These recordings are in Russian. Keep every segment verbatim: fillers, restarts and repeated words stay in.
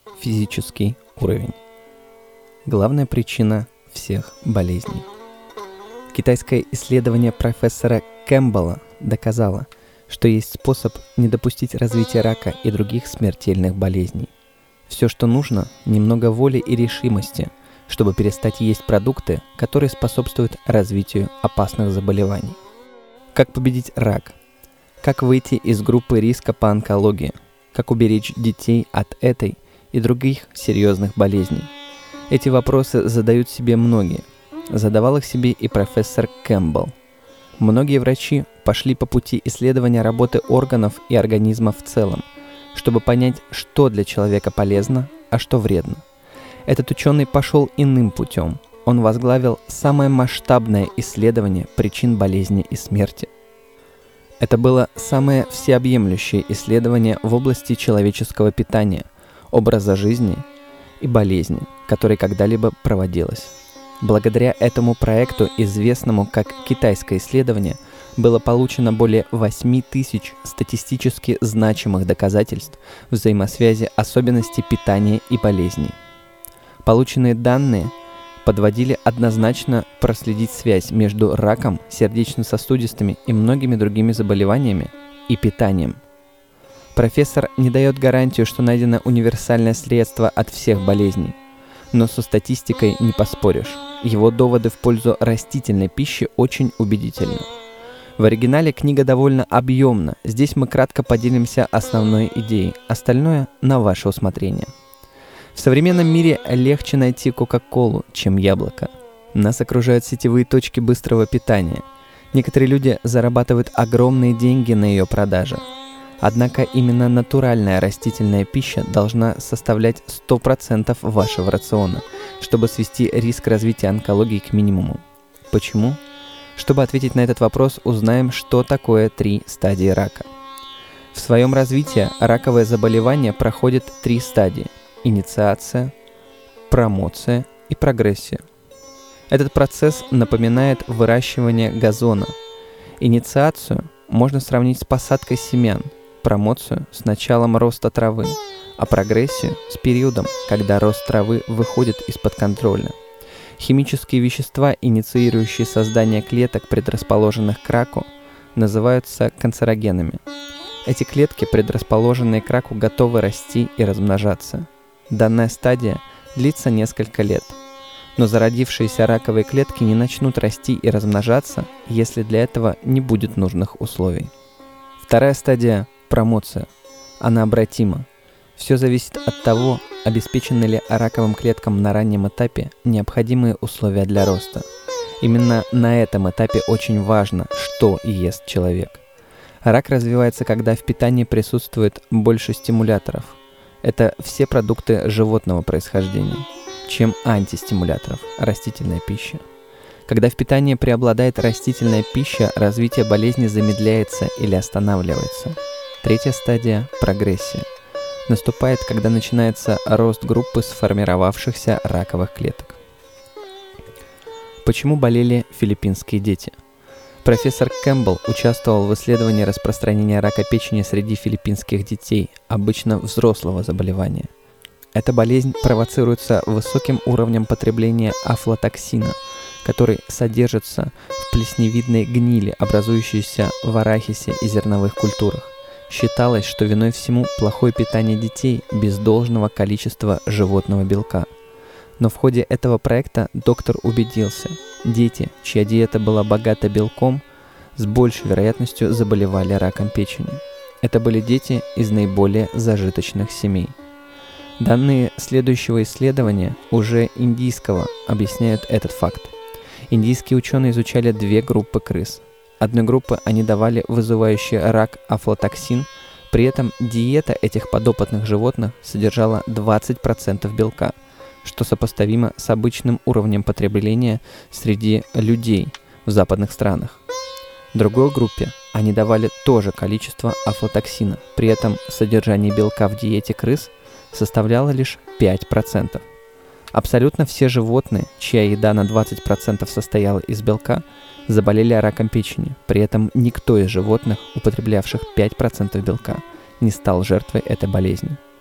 Физический уровень. Главная причина всех болезней. Китайское исследование профессора Кэмпбелла доказало, что есть способ не допустить развития рака и других смертельных болезней. Все, что нужно, немного воли и решимости, чтобы перестать есть продукты, которые способствуют развитию опасных заболеваний. Как победить рак? Как выйти из группы риска по онкологии? Как уберечь детей от этой и других серьезных болезней? Эти вопросы задают себе многие. Задавал их себе и профессор Кэмпбелл. Многие врачи пошли по пути исследования работы органов и организма в целом, чтобы понять, что для человека полезно, а что вредно. Этот ученый пошел иным путем. Он возглавил самое масштабное исследование причин болезни и смерти. Это было самое всеобъемлющее исследование в области человеческого питания, образа жизни и болезни, которое когда-либо проводилось. Благодаря этому проекту, известному как «Китайское исследование», было получено более восемь тысяч статистически значимых доказательств взаимосвязи особенностей питания и болезней. Полученные данные подводили однозначно проследить связь между раком, сердечно-сосудистыми и многими другими заболеваниями и питанием. Профессор не дает гарантию, что найдено универсальное средство от всех болезней, но со статистикой не поспоришь. Его доводы в пользу растительной пищи очень убедительны. В оригинале книга довольно объемна, здесь мы кратко поделимся основной идеей, остальное на ваше усмотрение. В современном мире легче найти Кока-Колу, чем яблоко. Нас окружают сетевые точки быстрого питания. Некоторые люди зарабатывают огромные деньги на ее продаже. Однако именно натуральная растительная пища должна составлять сто процентов вашего рациона, чтобы свести риск развития онкологии к минимуму. Почему? Чтобы ответить на этот вопрос, узнаем, что такое три стадии рака. В своем развитии раковое заболевание проходит три стадии – инициация, промоция и прогрессия. Этот процесс напоминает выращивание газона. Инициацию можно сравнить с посадкой семян, промоцию с началом роста травы, а прогрессию с периодом, когда рост травы выходит из-под контроля. Химические вещества, инициирующие создание клеток, предрасположенных к раку, называются канцерогенами. Эти клетки, предрасположенные к раку, готовы расти и размножаться. Данная стадия длится несколько лет, но зародившиеся раковые клетки не начнут расти и размножаться, если для этого не будет нужных условий. Вторая стадия – промоция. Она обратима. Все зависит от того, обеспечены ли раковым клеткам на раннем этапе необходимые условия для роста. Именно на этом этапе очень важно, что ест человек. Рак развивается, когда в питании присутствует больше стимуляторов. Это все продукты животного происхождения, чем антистимуляторов, растительная пища. Когда в питании преобладает растительная пища, развитие болезни замедляется или останавливается. Третья стадия – прогрессия. Наступает, когда начинается рост группы сформировавшихся раковых клеток. Почему болели филиппинские дети? Профессор Кэмпбелл участвовал в исследовании распространения рака печени среди филиппинских детей, обычно взрослого заболевания. Эта болезнь провоцируется высоким уровнем потребления афлатоксина, который содержится в плесневидной гнили, образующейся в арахисе и зерновых культурах. Считалось, что виной всему плохое питание детей без должного количества животного белка. Но в ходе этого проекта доктор убедился, дети, чья диета была богата белком, с большей вероятностью заболевали раком печени. Это были дети из наиболее зажиточных семей. Данные следующего исследования, уже индийского, объясняют этот факт. Индийские ученые изучали две группы крыс. Одной группы они давали вызывающий рак афлатоксин, при этом диета этих подопытных животных содержала двадцать процентов белка, что сопоставимо с обычным уровнем потребления среди людей в западных странах. Другой группе они давали то же количество афлатоксина, при этом содержание белка в диете крыс составляло лишь пять процентов. Абсолютно все животные, чья еда на двадцать процентов состояла из белка, заболели раком печени. При этом никто из животных, употреблявших пять процентов белка, не стал жертвой этой болезни.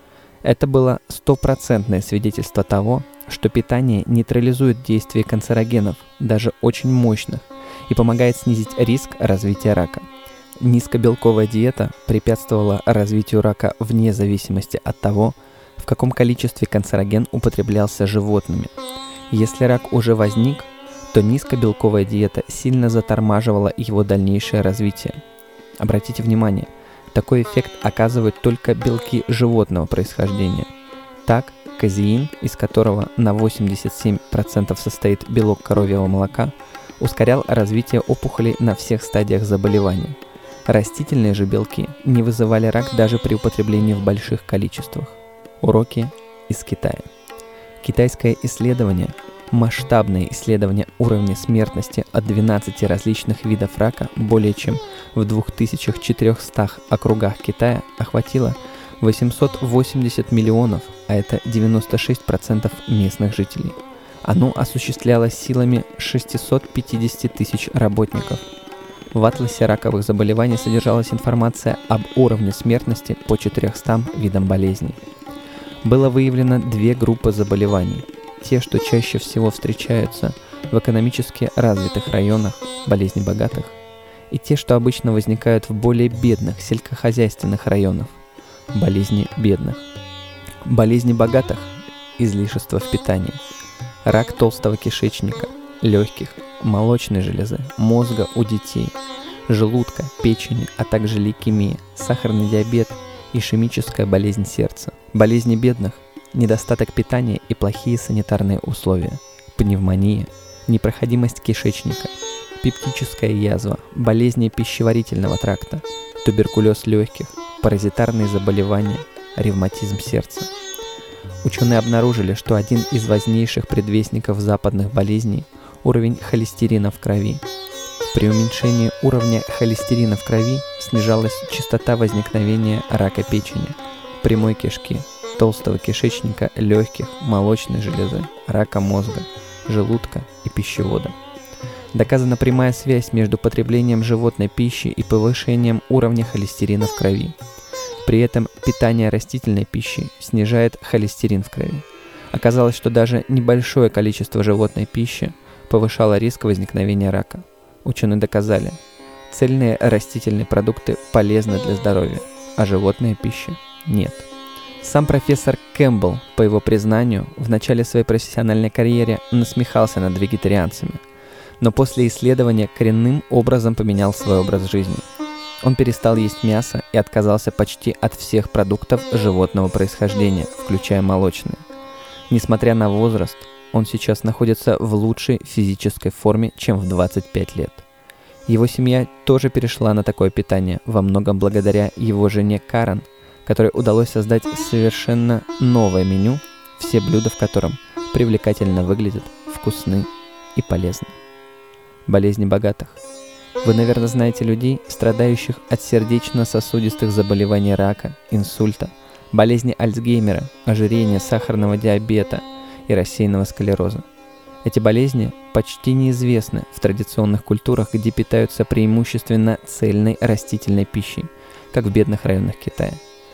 Это было стопроцентное свидетельство того, что питание нейтрализует действие канцерогенов, даже очень мощных, и помогает снизить риск развития рака. Низкобелковая диета препятствовала развитию рака вне зависимости от того, в каком количестве канцероген употреблялся животными. Если рак уже возник, то низкобелковая диета сильно затормаживала его дальнейшее развитие. Обратите внимание, такой эффект оказывают только белки животного происхождения. Так, казеин, из которого на восемьдесят семь процентов состоит белок коровьего молока, ускорял развитие опухолей на всех стадиях заболевания. Растительные же белки не вызывали рак даже при употреблении в больших количествах. Уроки из Китая. Китайское исследование, масштабное исследование уровня смертности от двенадцати различных видов рака более чем в двух тысячах четырехстах округах Китая охватило восемьсот восемьдесят миллионов, а это девяносто шесть процентов местных жителей. Оно осуществлялось силами шестисот пятидесяти тысяч работников. В атласе раковых заболеваний содержалась информация об уровне смертности по четырехстам видам болезней. Было выявлено две группы заболеваний. Те, что чаще всего встречаются в экономически развитых районах, болезни богатых, и те, что обычно возникают в более бедных сельскохозяйственных районах, болезни бедных. Болезни богатых – излишество в питании, рак толстого кишечника, легких, молочной железы, мозга у детей, желудка, печени, а также лейкемия, сахарный диабет, ишемическая болезнь сердца. Болезни бедных – недостаток питания и плохие санитарные условия, пневмония, непроходимость кишечника, пептическая язва, болезни пищеварительного тракта, туберкулез легких, паразитарные заболевания, ревматизм сердца. Ученые обнаружили, что один из важнейших предвестников западных болезней – уровень холестерина в крови. При уменьшении уровня холестерина в крови снижалась частота возникновения рака печени, прямой кишки, толстого кишечника, легких, молочной железы, рака мозга, желудка и пищевода. Доказана прямая связь между потреблением животной пищи и повышением уровня холестерина в крови. При этом питание растительной пищей снижает холестерин в крови. Оказалось, что даже небольшое количество животной пищи повышало риск возникновения рака. Ученые доказали, цельные растительные продукты полезны для здоровья, а животная пища нет. Сам профессор Кэмпбелл, по его признанию, в начале своей профессиональной карьеры насмехался над вегетарианцами, но после исследования коренным образом поменял свой образ жизни. Он перестал есть мясо и отказался почти от всех продуктов животного происхождения, включая молочные. Несмотря на возраст, он сейчас находится в лучшей физической форме, чем в двадцать пять лет. Его семья тоже перешла на такое питание, во многом благодаря его жене Карен, которой удалось создать совершенно новое меню, все блюда в котором привлекательно выглядят, вкусны и полезны. Болезни богатых. Вы, наверное, знаете людей, страдающих от сердечно-сосудистых заболеваний рака, инсульта, болезни Альцгеймера, ожирения, сахарного диабета и рассеянного склероза. Эти болезни почти неизвестны в традиционных культурах, где питаются преимущественно цельной растительной пищей, как в бедных районах Китая.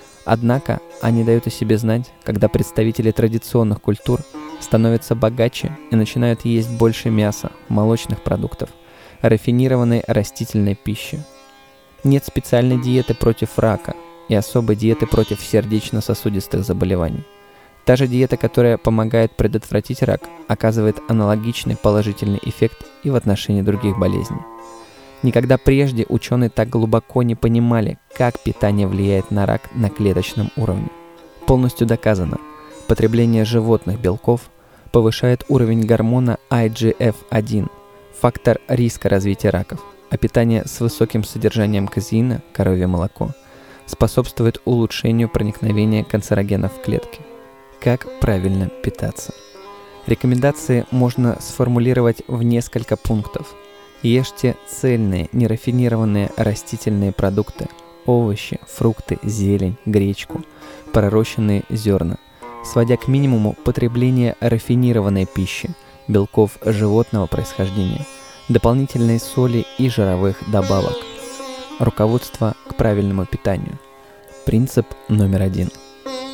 Однако они дают о себе знать, когда представители традиционных культур становятся богаче и начинают есть больше мяса, молочных продуктов, рафинированной растительной пищи. Нет специальной диеты против рака и особой диеты против сердечно-сосудистых заболеваний. Та же диета, которая помогает предотвратить рак, оказывает аналогичный положительный эффект и в отношении других болезней. Никогда прежде ученые так глубоко не понимали, как питание влияет на рак на клеточном уровне. Полностью доказано, потребление животных белков повышает уровень гормона ай джи эф один, фактор риска развития раков, а питание с высоким содержанием казеина, коровье молоко, способствует улучшению проникновения канцерогенов в клетки. Как правильно питаться? Рекомендации можно сформулировать в несколько пунктов. Ешьте цельные, нерафинированные растительные продукты, овощи, фрукты, зелень, гречку, пророщенные зерна, сводя к минимуму потребление рафинированной пищи, белков животного происхождения, дополнительной соли и жировых добавок. Руководство к правильному питанию. Принцип номер один.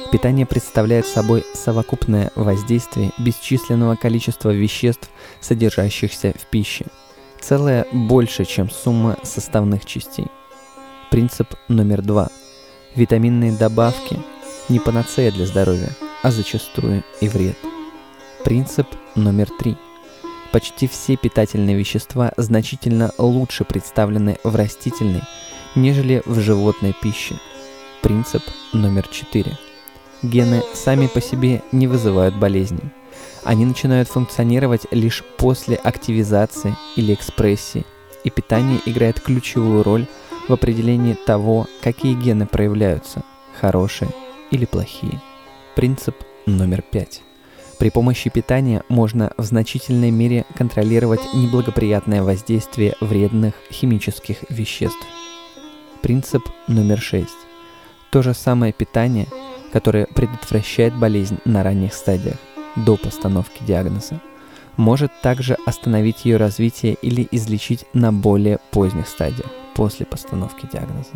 Питание представляет собой совокупное воздействие бесчисленного количества веществ, содержащихся в пище. Целое больше, чем сумма составных частей. Принцип номер два. Витаминные добавки не панацея для здоровья, а зачастую и вред. Принцип номер три. Почти все питательные вещества значительно лучше представлены в растительной, нежели в животной пище. Принцип номер четыре. Гены сами по себе не вызывают болезней. Они начинают функционировать лишь после активизации или экспрессии, и питание играет ключевую роль в определении того, какие гены проявляются, хорошие или плохие. Принцип номер пять. При помощи питания можно в значительной мере контролировать неблагоприятное воздействие вредных химических веществ. Принцип номер шесть. То же самое питание, которое предотвращает болезнь на ранних стадиях, до постановки диагноза, может также остановить ее развитие или излечить на более поздних стадиях, после постановки диагноза.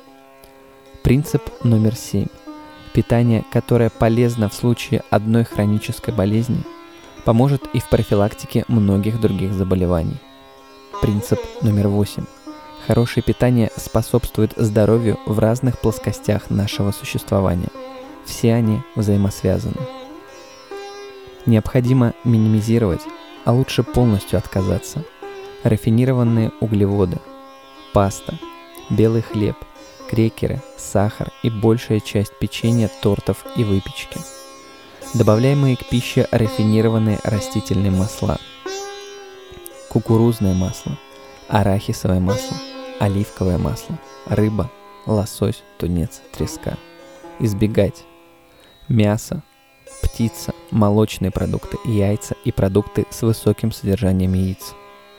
Принцип номер семь. Питание, которое полезно в случае одной хронической болезни, поможет и в профилактике многих других заболеваний. Принцип номер восемь. Хорошее питание способствует здоровью в разных плоскостях нашего существования. Все они взаимосвязаны. Необходимо минимизировать, а лучше полностью отказаться. Рафинированные углеводы, паста, белый хлеб, крекеры, сахар и большая часть печенья, тортов и выпечки. Добавляемые к пище рафинированные растительные масла, кукурузное масло, арахисовое масло, оливковое масло, рыба, лосось, тунец, треска. Избегать мясо, птица, молочные продукты, яйца и продукты с высоким содержанием яиц.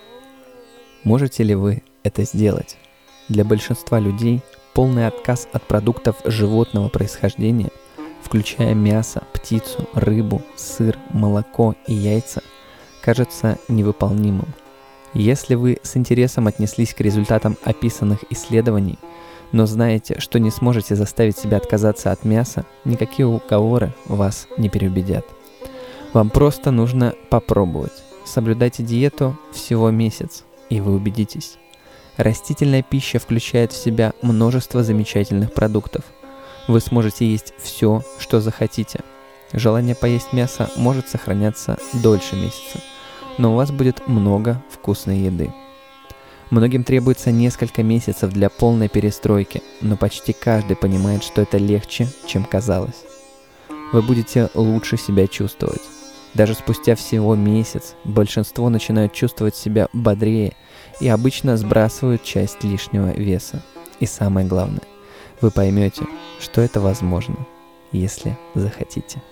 Можете ли вы это сделать? Для большинства людей полный отказ от продуктов животного происхождения, включая мясо, птицу, рыбу, сыр, молоко и яйца, кажется невыполнимым. Если вы с интересом отнеслись к результатам описанных исследований, но знаете, что не сможете заставить себя отказаться от мяса, никакие уговоры вас не переубедят. Вам просто нужно попробовать. Соблюдайте диету всего месяц, и вы убедитесь. Растительная пища включает в себя множество замечательных продуктов. Вы сможете есть все, что захотите. Желание поесть мясо может сохраняться дольше месяца, но у вас будет много вкусной еды. Многим требуется несколько месяцев для полной перестройки, но почти каждый понимает, что это легче, чем казалось. Вы будете лучше себя чувствовать. Даже спустя всего месяц большинство начинают чувствовать себя бодрее и обычно сбрасывают часть лишнего веса. И самое главное, вы поймете, что это возможно, если захотите.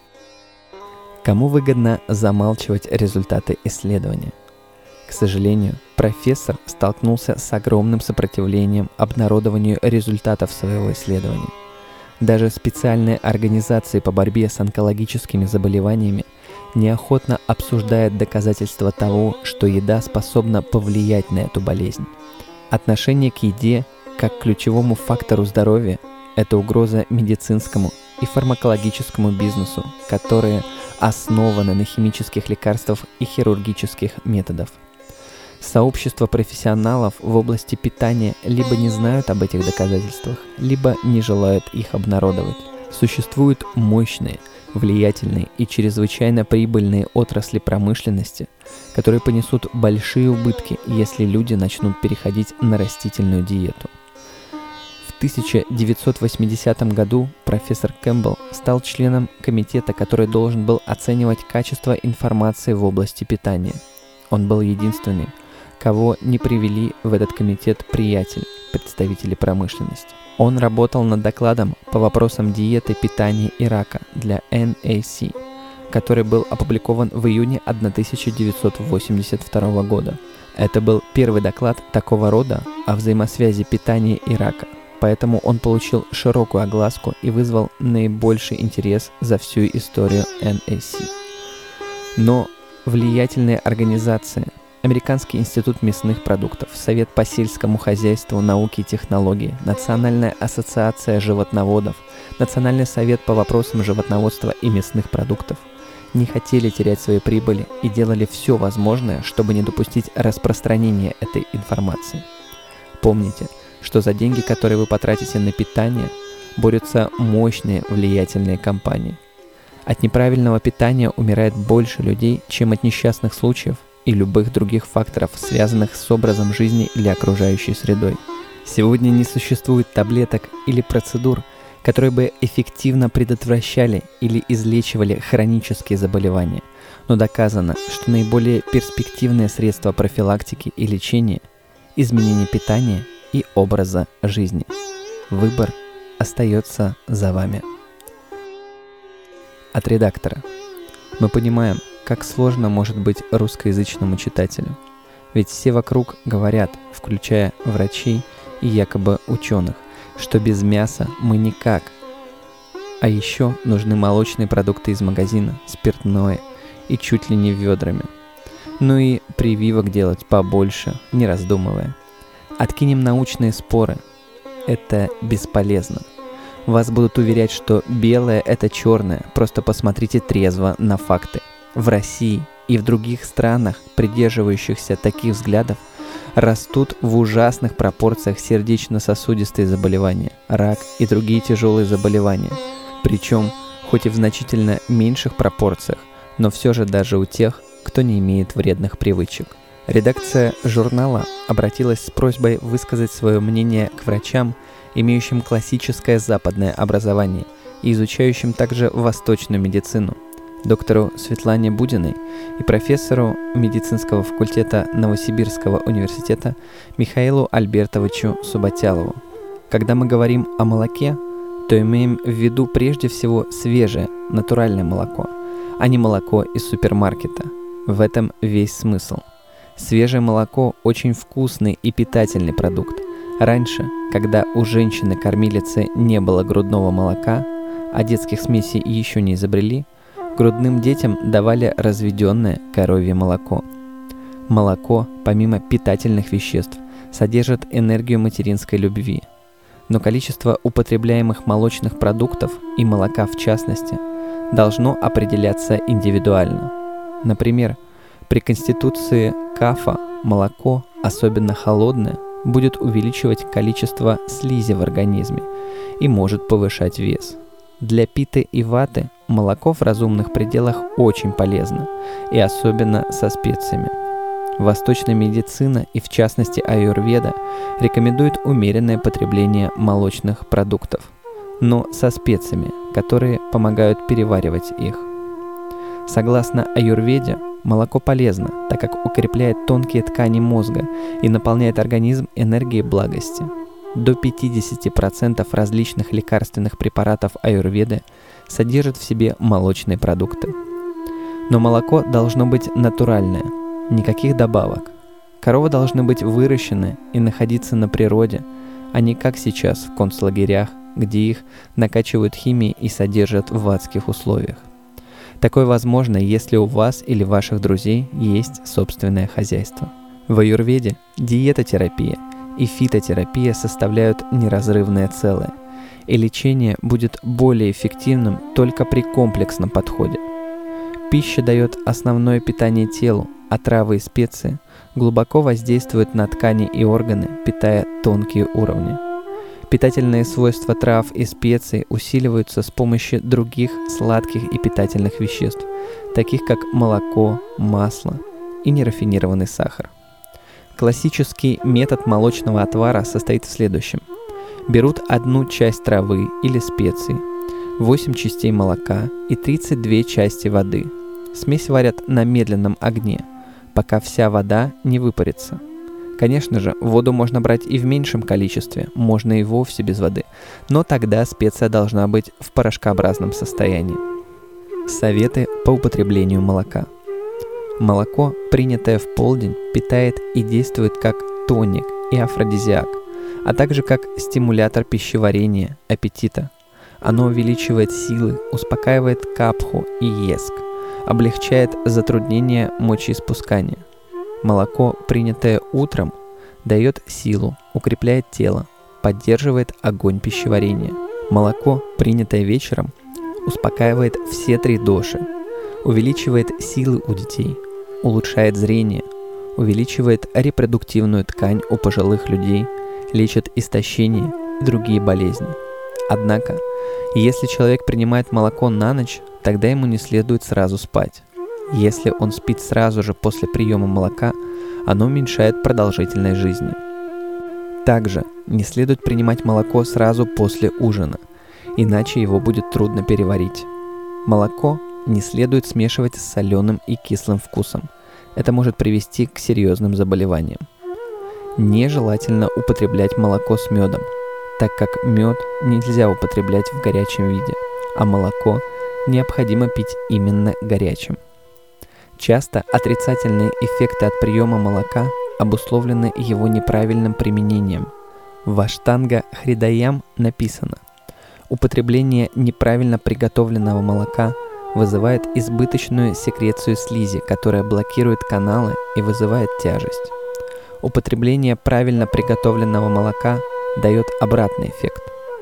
Кому выгодно замалчивать результаты исследования? К сожалению, профессор столкнулся с огромным сопротивлением обнародованию результатов своего исследования. Даже специальные организации по борьбе с онкологическими заболеваниями неохотно обсуждают доказательства того, что еда способна повлиять на эту болезнь. Отношение к еде как к ключевому фактору здоровья – это угроза медицинскому и фармакологическому бизнесу, которые основаны на химических лекарствах и хирургических методах. Сообщества профессионалов в области питания либо не знают об этих доказательствах, либо не желают их обнародовать. Существуют мощные, влиятельные и чрезвычайно прибыльные отрасли промышленности, которые понесут большие убытки, если люди начнут переходить на растительную диету. В тысяча девятьсот восьмидесятом году профессор Кэмпбелл стал членом комитета, который должен был оценивать качество информации в области питания. Он был единственным, кого не привели в этот комитет приятель, представители промышленности. Он работал над докладом по вопросам диеты, питания и рака для эн эй си, который был опубликован в июне тысяча девятьсот восемьдесят второго года. Это был первый доклад такого рода о взаимосвязи питания и рака, поэтому он получил широкую огласку и вызвал наибольший интерес за всю историю эн эй си. Но влиятельные организации, Американский институт мясных продуктов, Совет по сельскому хозяйству, науке и технологии, Национальная ассоциация животноводов, Национальный совет по вопросам животноводства и мясных продуктов не хотели терять свои прибыли и делали все возможное, чтобы не допустить распространения этой информации. Помните, что за деньги, которые вы потратите на питание, борются мощные влиятельные компании. От неправильного питания умирает больше людей, чем от несчастных случаев и любых других факторов, связанных с образом жизни или окружающей средой. Сегодня не существует таблеток или процедур, которые бы эффективно предотвращали или излечивали хронические заболевания, но доказано, что наиболее перспективные средства профилактики и лечения – изменение питания и образа жизни. Выбор остается за вами. От редактора. Мы понимаем, как сложно может быть русскоязычному читателю. Ведь все вокруг говорят, включая врачей и якобы ученых, что без мяса мы никак. А еще нужны молочные продукты из магазина, спиртное и чуть ли не ведрами. Ну и прививок делать побольше, не раздумывая. Откинем научные споры. Это бесполезно. Вас будут уверять, что белое – это черное, просто посмотрите трезво на факты. В России и в других странах, придерживающихся таких взглядов, растут в ужасных пропорциях сердечно-сосудистые заболевания, рак и другие тяжелые заболевания. Причем, хоть и в значительно меньших пропорциях, но все же даже у тех, кто не имеет вредных привычек. Редакция журнала обратилась с просьбой высказать свое мнение к врачам, имеющим классическое западное образование и изучающим также восточную медицину, доктору Светлане Будиной и профессору медицинского факультета Новосибирского университета Михаилу Альбертовичу Субботялову. Когда мы говорим о молоке, то имеем в виду прежде всего свежее, натуральное молоко, а не молоко из супермаркета. В этом весь смысл. Свежее молоко очень вкусный и питательный продукт. Раньше, когда у женщины-кормилицы не было грудного молока, а детских смесей еще не изобрели, грудным детям давали разведенное коровье молоко. Молоко, помимо питательных веществ, содержит энергию материнской любви. Но количество употребляемых молочных продуктов, и молока в частности, должно определяться индивидуально. Например, при конституции КАФа молоко, особенно холодное, будет увеличивать количество слизи в организме и может повышать вес. Для питы и ваты молоко в разумных пределах очень полезно, и особенно со специями. Восточная медицина и в частности аюрведа рекомендует умеренное потребление молочных продуктов, но со специями, которые помогают переваривать их. Согласно аюрведе, молоко полезно, так как укрепляет тонкие ткани мозга и наполняет организм энергией благости. До пятьдесят процентов различных лекарственных препаратов аюрведы содержат в себе молочные продукты. Но молоко должно быть натуральное, никаких добавок. Коровы должны быть выращены и находиться на природе, а не как сейчас в концлагерях, где их накачивают химией и содержат в адских условиях. Такое возможно, если у вас или ваших друзей есть собственное хозяйство. В аюрведе диетотерапия и фитотерапия составляют неразрывное целое, и лечение будет более эффективным только при комплексном подходе. Пища дает основное питание телу, а травы и специи глубоко воздействуют на ткани и органы, питая тонкие уровни. Питательные свойства трав и специй усиливаются с помощью других сладких и питательных веществ, таких как молоко, масло и нерафинированный сахар. Классический метод молочного отвара состоит в следующем. Берут одну часть травы или специй, восемь частей молока и тридцать две части воды. Смесь варят на медленном огне, пока вся вода не выпарится. Конечно же, воду можно брать и в меньшем количестве, можно и вовсе без воды, но тогда специя должна быть в порошкообразном состоянии. Советы по употреблению молока. Молоко, принятое в полдень, питает и действует как тоник и афродизиак, а также как стимулятор пищеварения, аппетита. Оно увеличивает силы, успокаивает капху и еск, облегчает затруднение мочеиспускания. Молоко, принятое утром, дает силу, укрепляет тело, поддерживает огонь пищеварения. Молоко, принятое вечером, успокаивает все три доши, увеличивает силы у детей, улучшает зрение, увеличивает репродуктивную ткань у пожилых людей, лечит истощение и другие болезни. Однако, если человек принимает молоко на ночь, тогда ему не следует сразу спать. Если он спит сразу же после приема молока, оно уменьшает продолжительность жизни. Также не следует принимать молоко сразу после ужина, иначе его будет трудно переварить. Молоко не следует смешивать с соленым и кислым вкусом. Это может привести к серьезным заболеваниям. Нежелательно употреблять молоко с медом, так как мед нельзя употреблять в горячем виде, а молоко необходимо пить именно горячим. Часто отрицательные эффекты от приема молока обусловлены его неправильным применением. В Аштанга Хридаям написано: употребление неправильно приготовленного молока вызывает избыточную секрецию слизи, которая блокирует каналы и вызывает тяжесть. Употребление правильно приготовленного молока дает обратный эффект.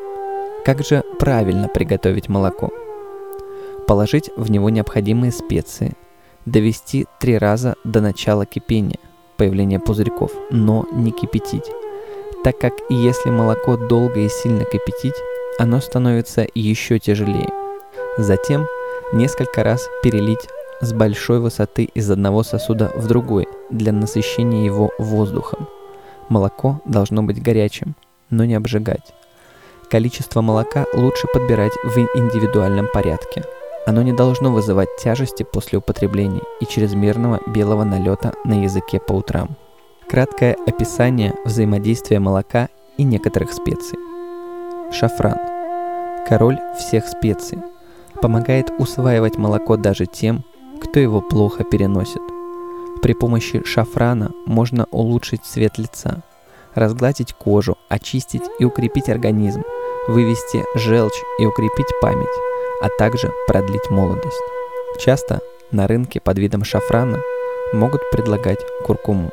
Как же правильно приготовить молоко? Положить в него необходимые специи, довести три раза до начала кипения, появления пузырьков, но не кипятить, так как и если молоко долго и сильно кипятить, оно становится еще тяжелее. Затем несколько раз перелить с большой высоты из одного сосуда в другой для насыщения его воздухом. Молоко должно быть горячим, но не обжигать. Количество молока лучше подбирать в индивидуальном порядке. Оно не должно вызывать тяжести после употребления и чрезмерного белого налета на языке по утрам. Краткое описание взаимодействия молока и некоторых специй. Шафран. Король всех специй. Помогает усваивать молоко даже тем, кто его плохо переносит. При помощи шафрана можно улучшить цвет лица, разгладить кожу, очистить и укрепить организм, вывести желчь и укрепить память, а также продлить молодость. Часто на рынке под видом шафрана могут предлагать куркуму.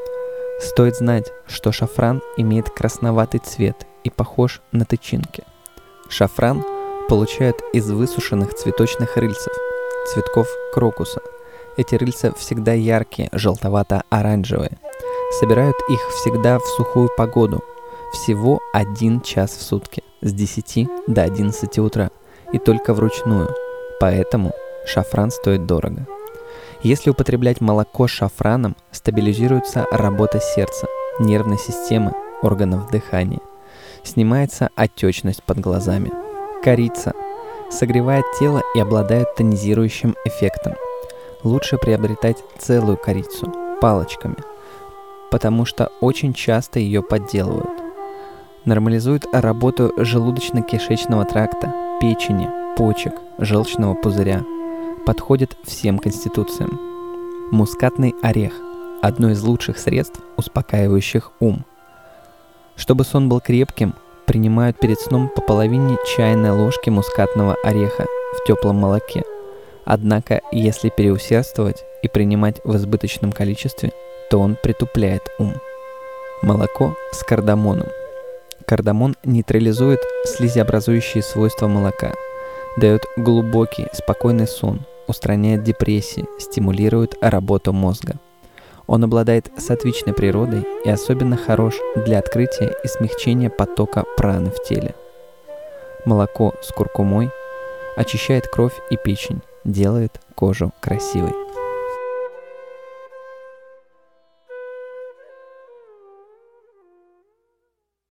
Стоит знать, что шафран имеет красноватый цвет и похож на тычинки. Шафран получают из высушенных цветочных рыльцев, цветков крокуса. Эти рыльца всегда яркие, желтовато-оранжевые. Собирают их всегда в сухую погоду, всего один час в сутки, с десяти до одиннадцати утра, и только вручную, поэтому шафран стоит дорого. Если употреблять молоко с шафраном, стабилизируется работа сердца, нервной системы, органов дыхания. Снимается отечность под глазами. Корица согревает тело и обладает тонизирующим эффектом. Лучше приобретать целую корицу, палочками, потому что очень часто ее подделывают. Нормализует работу желудочно-кишечного тракта, печени, почек, желчного пузыря. Подходит всем конституциям. Мускатный орех – одно из лучших средств, успокаивающих ум. Чтобы сон был крепким, принимают перед сном по половине чайной ложки мускатного ореха в теплом молоке. Однако, если переусердствовать и принимать в избыточном количестве, то он притупляет ум. Молоко с кардамоном. Кардамон нейтрализует слизеобразующие свойства молока, дает глубокий, спокойный сон, устраняет депрессии, стимулирует работу мозга. Он обладает сатвичной природой и особенно хорош для открытия и смягчения потока праны в теле. Молоко с куркумой очищает кровь и печень, делает кожу красивой.